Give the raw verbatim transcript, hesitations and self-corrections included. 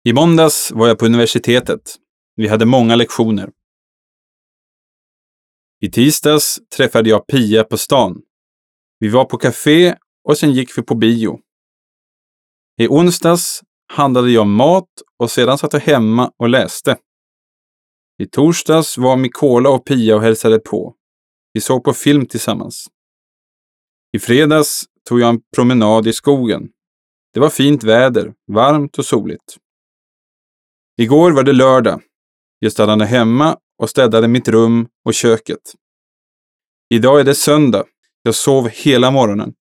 I måndags var jag på universitetet. Vi hade många lektioner. I tisdags träffade jag Pia på stan. Vi var på café och sen gick vi på bio. I onsdags handlade jag mat och sedan satt jag hemma och läste. I torsdags var Mikola och Pia och hälsade på. Vi såg på film tillsammans. I fredags tog jag en promenad i skogen. Det var fint väder, varmt och soligt. Igår var det lördag. Jag stannade hemma och städade mitt rum och köket. Idag är det söndag. Jag sov hela morgonen.